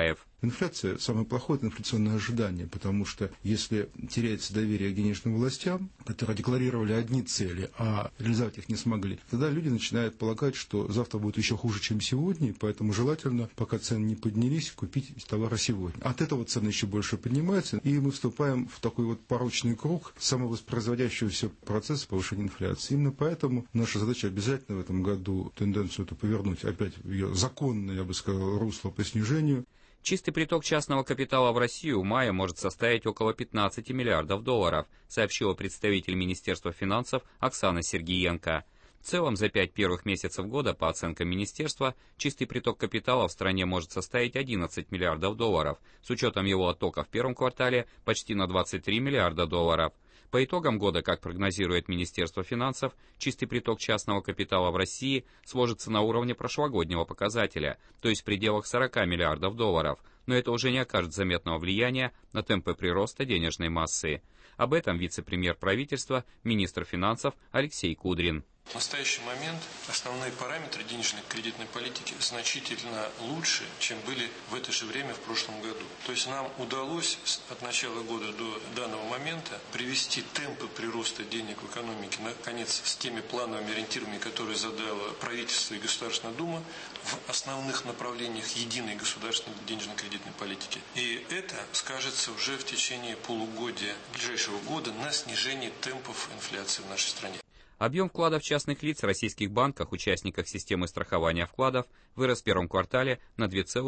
Инфляция, самое плохое, это инфляционное ожидание, потому что если теряется доверие к денежным властям, которые декларировали одни цели, а реализовать их не смогли, тогда люди начинают полагать, что завтра будет еще хуже, чем сегодня, и поэтому желательно, пока цены не поднялись, купить товары сегодня. От этого цены еще больше поднимаются, и мы вступаем в такой вот порочный круг самовоспроизводящегося процесса повышения инфляции. Именно поэтому наша задача обязательно в этом году тенденцию эту повернуть опять в ее законное, я бы сказал, русло по снижению. Чистый приток частного капитала в Россию в мае может составить около 15 миллиардов долларов, сообщила представитель Министерства финансов Оксана Сергиенко. В целом, за 5 первых месяцев года, по оценкам министерства, чистый приток капитала в стране может составить 11 миллиардов долларов, с учетом его оттока в первом квартале почти на 23 миллиарда долларов. По итогам года, как прогнозирует Министерство финансов, чистый приток частного капитала в России сложится на уровне прошлогоднего показателя, то есть в пределах 40 миллиардов долларов, но это уже не окажет заметного влияния на темпы прироста денежной массы. Об этом вице-премьер правительства, министр финансов Алексей Кудрин. В настоящий момент основные параметры денежно-кредитной политики значительно лучше, чем были в это же время в прошлом году. То есть нам удалось от начала года до данного момента привести темпы прироста денег в экономике, наконец, с теми плановыми ориентирами, которые задало правительство и Государственная Дума, в основных направлениях единой государственной денежно-кредитной политики. И это скажется уже в течение полугодия ближайшего года на снижении темпов инфляции в нашей стране. Объем вкладов частных лиц в российских банках, участниках системы страхования вкладов, вырос в первом квартале на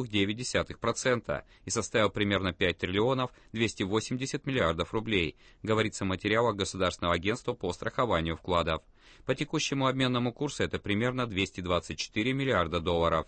2,9% и составил примерно 5 триллионов 280 миллиардов рублей, говорится в материалах Государственного агентства по страхованию вкладов. По текущему обменному курсу это примерно 224 миллиарда долларов.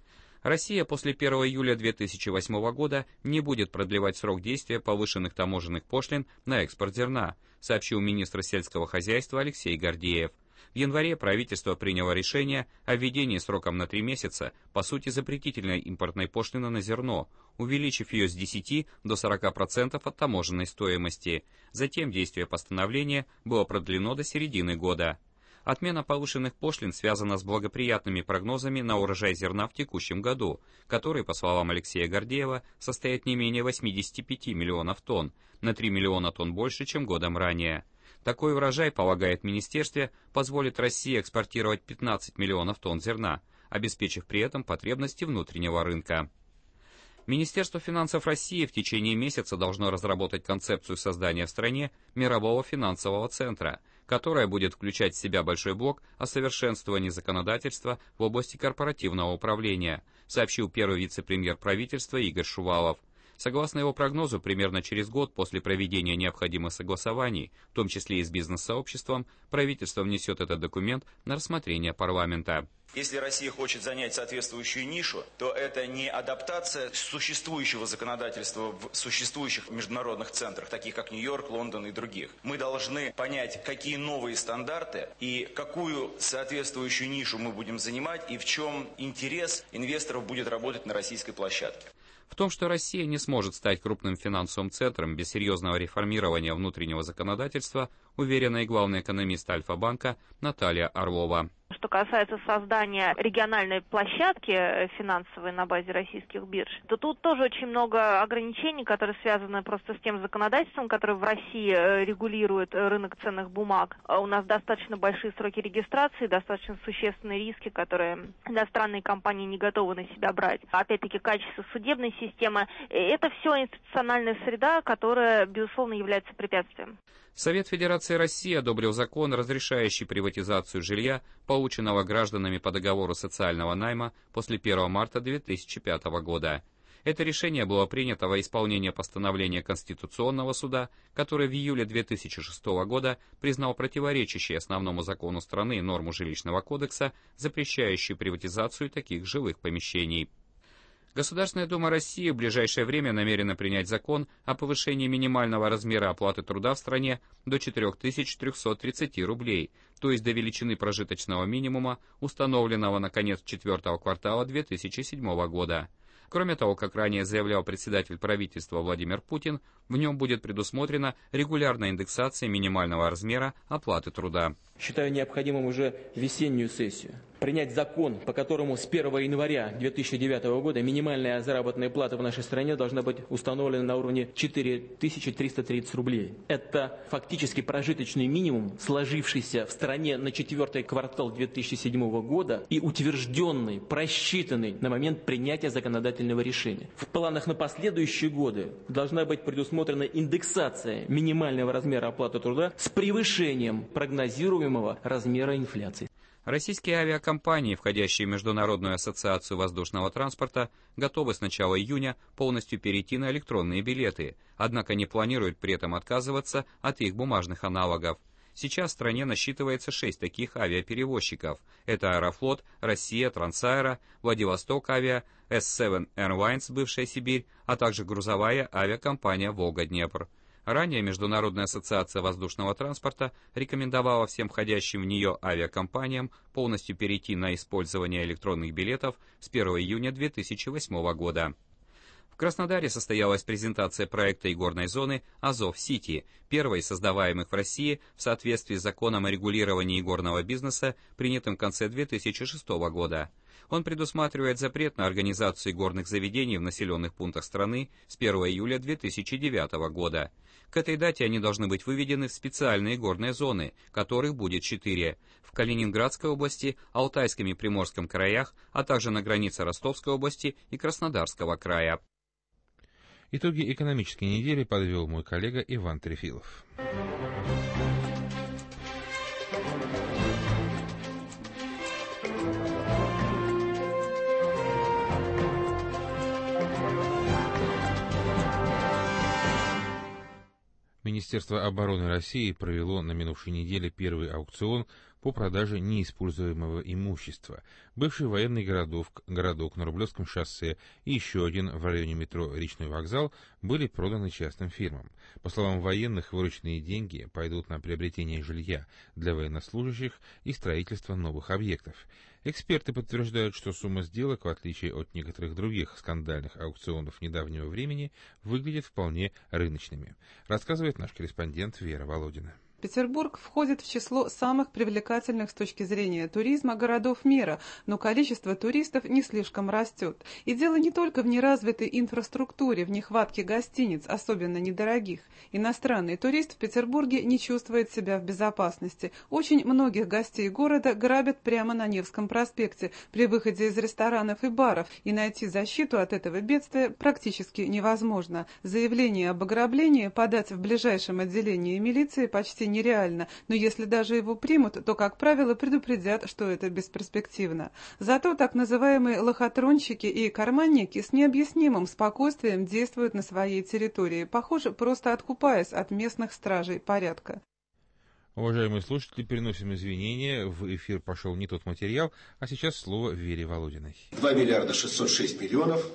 Россия после 1 июля 2008 года не будет продлевать срок действия повышенных таможенных пошлин на экспорт зерна, сообщил министр сельского хозяйства Алексей Гордеев. В январе правительство приняло решение о введении сроком на 3 месяца, по сути, запретительной импортной пошлины на зерно, увеличив ее с 10 до 40% от таможенной стоимости. Затем действие постановления было продлено до середины года. Отмена повышенных пошлин связана с благоприятными прогнозами на урожай зерна в текущем году, который, по словам Алексея Гордеева, состоит не менее 85 миллионов тонн, на 3 миллиона тонн больше, чем годом ранее. Такой урожай, полагает министерство, позволит России экспортировать 15 миллионов тонн зерна, обеспечив при этом потребности внутреннего рынка. Министерство финансов России в течение месяца должно разработать концепцию создания в стране мирового финансового центра, которая будет включать в себя большой блок о совершенствовании законодательства в области корпоративного управления, сообщил первый вице-премьер правительства Игорь Шувалов. Согласно его прогнозу, примерно через год после проведения необходимых согласований, в том числе и с бизнес-сообществом, правительство внесет этот документ на рассмотрение парламента. Если Россия хочет занять соответствующую нишу, то это не адаптация существующего законодательства в существующих международных центрах, таких как Нью-Йорк, Лондон и других. Мы должны понять, какие новые стандарты и какую соответствующую нишу мы будем занимать и в чем интерес инвесторов будет работать на российской площадке. В том, что Россия не сможет стать крупным финансовым центром без серьезного реформирования внутреннего законодательства, уверена и главный экономист Альфа-банка Наталья Орлова. Что касается создания региональной площадки финансовой на базе российских бирж, то тут тоже очень много ограничений, которые связаны просто с тем законодательством, которое в России регулирует рынок ценных бумаг. У нас достаточно большие сроки регистрации, достаточно существенные риски, которые иностранные компании не готовы на себя брать. Опять-таки, качество судебной системы – это все институциональная среда, которая, безусловно, является препятствием. Совет Федерации России одобрил закон, разрешающий приватизацию жилья, полученного гражданами по договору социального найма после 1 марта 2005 года. Это решение было принято во исполнение постановления Конституционного суда, который в июле 2006 года признал противоречащей основному закону страны норму жилищного кодекса, запрещающую приватизацию таких жилых помещений. Государственная Дума России в ближайшее время намерена принять закон о повышении минимального размера оплаты труда в стране до 4330 рублей, то есть до величины прожиточного минимума, установленного на конец 4-го квартала 2007 года. Кроме того, как ранее заявлял председатель правительства Владимир Путин, в нем будет предусмотрена регулярная индексация минимального размера оплаты труда. Считаю необходимым уже весеннюю сессию принять закон, по которому с 1 января 2009 года минимальная заработная плата в нашей стране должна быть установлена на уровне 4330 рублей. Это фактически прожиточный минимум, сложившийся в стране на 4-й квартал 2007 года и утвержденный, просчитанный на момент принятия законодательного решения. В планах на последующие годы должна быть предусмотрена индексация минимального размера оплаты труда с превышением прогнозируемого размера инфляции. Российские авиакомпании, входящие в Международную ассоциацию воздушного транспорта, готовы с начала июня полностью перейти на электронные билеты, однако не планируют при этом отказываться от их бумажных аналогов. Сейчас в стране насчитывается 6 таких авиаперевозчиков. Это Аэрофлот, Россия, Трансаэро, Владивосток Авиа, S7 Airlines, бывшая Сибирь, а также грузовая авиакомпания «Волга-Днепр». Ранее Международная ассоциация воздушного транспорта рекомендовала всем входящим в нее авиакомпаниям полностью перейти на использование электронных билетов с 1 июня 2008 года. В Краснодаре состоялась презентация проекта игорной зоны «Азов-Сити», первой из создаваемых в России в соответствии с законом о регулировании игорного бизнеса, принятым в конце 2006 года. Он предусматривает запрет на организацию игорных заведений в населенных пунктах страны с 1 июля 2009 года. К этой дате они должны быть выведены в специальные игорные зоны, которых будет 4, в Калининградской области, Алтайском и Приморском краях, а также на границе Ростовской области и Краснодарского края. Итоги экономической недели подвел мой коллега Иван Трефилов. Министерство обороны России провело на минувшей неделе первый аукцион по продаже неиспользуемого имущества. Бывший военный городок на Рублевском шоссе и еще один в районе метро Речной вокзал были проданы частным фирмам. По словам военных, вырученные деньги пойдут на приобретение жилья для военнослужащих и строительство новых объектов. Эксперты подтверждают, что сумма сделок, в отличие от некоторых других скандальных аукционов недавнего времени, выглядит вполне рыночными, рассказывает наш корреспондент Вера Володина. Петербург входит в число самых привлекательных с точки зрения туризма городов мира, но количество туристов не слишком растет. И дело не только в неразвитой инфраструктуре, в нехватке гостиниц, особенно недорогих. Иностранный турист в Петербурге не чувствует себя в безопасности. Очень многих гостей города грабят прямо на Невском проспекте при выходе из ресторанов и баров, и найти защиту от этого бедствия практически невозможно. Заявление об ограблении подать в ближайшем отделении милиции почти нереально, но если даже его примут, то, как правило, предупредят, что это бесперспективно. Зато так называемые лохотронщики и карманники с необъяснимым спокойствием действуют на своей территории, похоже, просто откупаясь от местных стражей порядка. Уважаемые слушатели, переносим извинения, в эфир пошел не тот материал, а сейчас слово Вере Володиной. 2 миллиарда 606 миллионов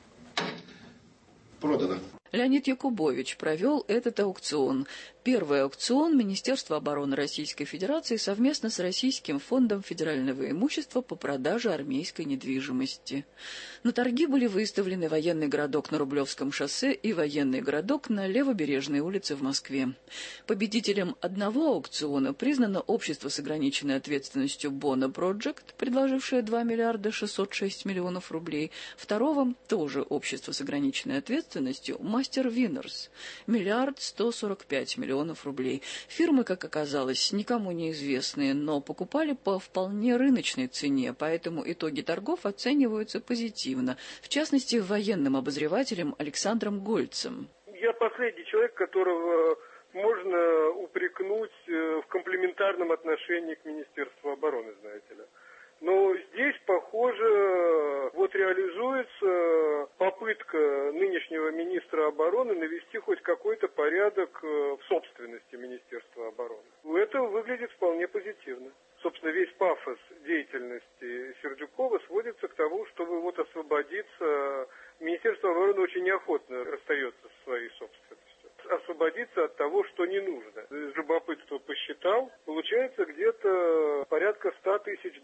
продано. Леонид Якубович провел этот аукцион. Первый аукцион Министерства обороны Российской Федерации совместно с Российским фондом федерального имущества по продаже армейской недвижимости. На торги были выставлены военный городок на Рублевском шоссе и военный городок на Левобережной улице в Москве. Победителем одного аукциона признано общество с ограниченной ответственностью Bona Project, предложившее 2 миллиарда 606 миллионов рублей. Второго тоже общество с ограниченной ответственностью Master Winners, 1 145 миллионов рублей. Фирмы, как оказалось, никому неизвестные, но покупали по вполне рыночной цене, поэтому итоги торгов оцениваются позитивно, в частности, военным обозревателем Александром Гольцем. Я последний человек, которого можно упрекнуть в комплементарном отношении к Министерству обороны, знаете ли. Но здесь, похоже, вот реализуется попытка нынешнего министра обороны навести хоть какой-то порядок в собственности Министерства обороны. Это выглядит вполне позитивно. Собственно, весь пафос деятельности Сердюкова сводится к тому, чтобы вот освободиться. Министерство обороны очень неохотно расстается со своей собственностью. Освободиться от того, что не нужно. Из любопытства посчитал, получается где-то порядка $100 тысяч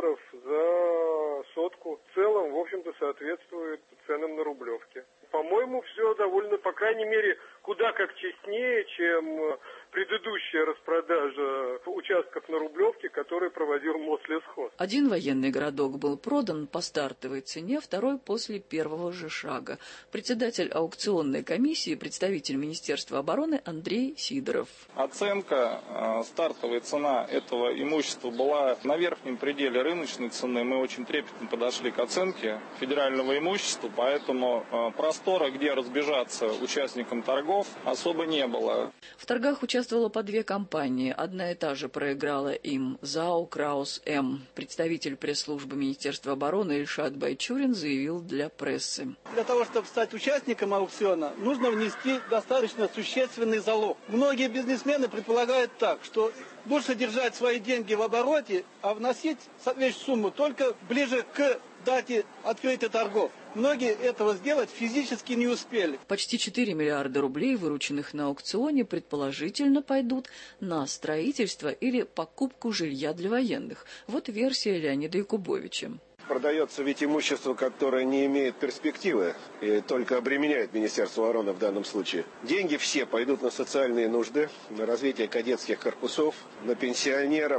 за сотку. В целом, в общем-то, соответствует ценам на Рублевке. По-моему, все довольно, по крайней мере, куда как честнее, чем предыдущая распродажа участков на Рублевке, которую проводил Мослесхоз. Один военный городок был продан по стартовой цене, второй после первого же шага. Председатель аукционной комиссии, представитель Министерства обороны Андрей Сидоров. Оценка, стартовая цена этого имущества была на верхнем пределе рыночной цены. Мы очень трепетно подошли к оценке федерального имущества, поэтому простора, где разбежаться участникам торгов, особо не было. В торгах участвовало по две компании. Одна и та же проиграла им ЗАО «Краус М». Представитель пресс-службы Министерства обороны Ильшат Байчурин заявил для прессы. Для того, чтобы стать участником аукциона, нужно внести достаточно существенный залог. Многие бизнесмены предполагают так, что лучше держать свои деньги в обороте, а вносить соответствующую сумму только ближе к дате открытия торгов. Многие этого сделать физически не успели. Почти 4 миллиарда рублей, вырученных на аукционе, предположительно пойдут на строительство или покупку жилья для военных. Вот версия Леонида Якубовича. Продается ведь имущество, которое не имеет перспективы и только обременяет Министерство обороны в данном случае. Деньги все пойдут на социальные нужды, на развитие кадетских корпусов, на пенсионеров,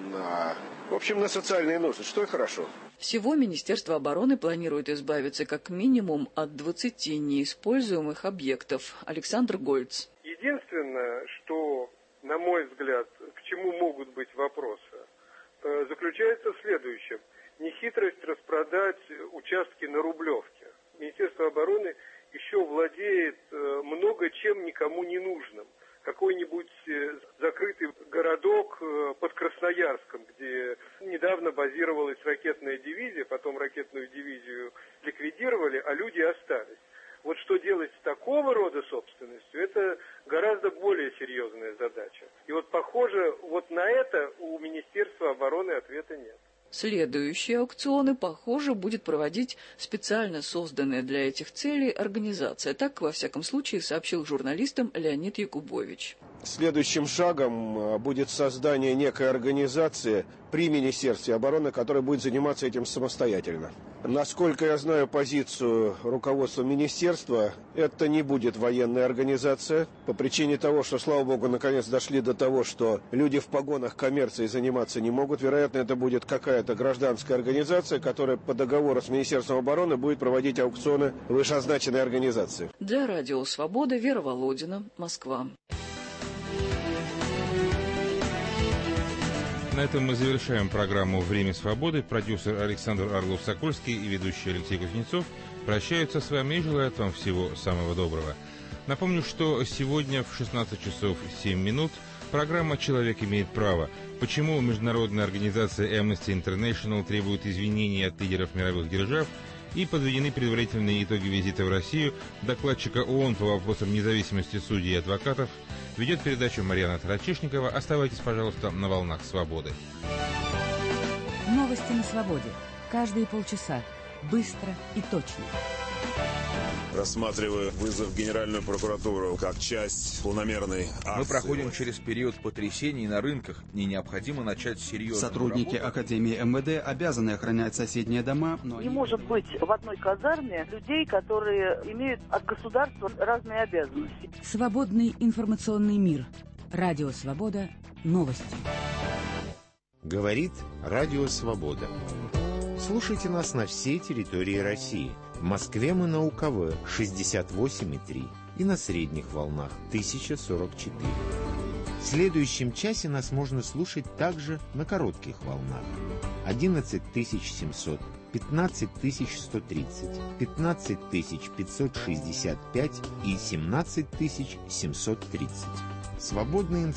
на социальные нужды, что и хорошо. Всего Министерство обороны планирует избавиться как минимум от 20 неиспользуемых объектов. Александр Гольц. Единственное, что, на мой взгляд, к чему могут быть вопросы, заключается в следующем. Нехитрость распродать участки на Рублевке. Министерство обороны еще владеет много чем никому не нужным. Какой-нибудь закрытый городок под Красноярском, где недавно базировалась ракетная дивизия, потом ракетную дивизию ликвидировали, а люди остались. Вот что делать с такого рода собственностью, это гораздо более серьезная задача. И вот похоже, вот на это у Министерства обороны ответа нет. Следующие аукционы, похоже, будет проводить специально созданная для этих целей организация. Так, во всяком случае, сообщил журналистам Леонид Якубович. Следующим шагом будет создание некой организации при Министерстве обороны, которая будет заниматься этим самостоятельно. Насколько я знаю позицию руководства министерства, это не будет военная организация, по причине того, что, слава богу, наконец дошли до того, что люди в погонах коммерцией заниматься не могут. Вероятно, это будет какая-то гражданская организация, которая по договору с Министерством обороны будет проводить аукционы вышеозначенной организации. Для Радио Свобода Вера Володина, Москва. На этом мы завершаем программу «Время свободы». Продюсер Александр Орлов-Сокольский и ведущий Алексей Кузнецов прощаются с вами и желают вам всего самого доброго. Напомню, что сегодня в 16 часов 7 минут программа «Человек имеет право». Почему международная организация Amnesty International требует извинений от лидеров мировых держав и подведены предварительные итоги визита в Россию докладчика ООН по вопросам независимости судей и адвокатов. Ведет передачу Марьяна Тарачешникова. Оставайтесь, пожалуйста, на волнах свободы. Новости на свободе. Каждые полчаса. Быстро и точно. Рассматриваю вызов в Генеральную прокуратуру как часть планомерной акции. Мы проходим через период потрясений на рынках, и необходимо начать серьезно. Сотрудники Академии МВД обязаны охранять соседние дома, но не может быть в одной казарме людей, которые имеют от государства разные обязанности. Свободный информационный мир. Радио Свобода. Новости. Говорит Радио Свобода. Слушайте нас на всей территории России. В Москве мы на УКВ 68,3 и на средних волнах 1044. В следующем часе нас можно слушать также на коротких волнах 11700, 15130, 15565 и 17730. Свободный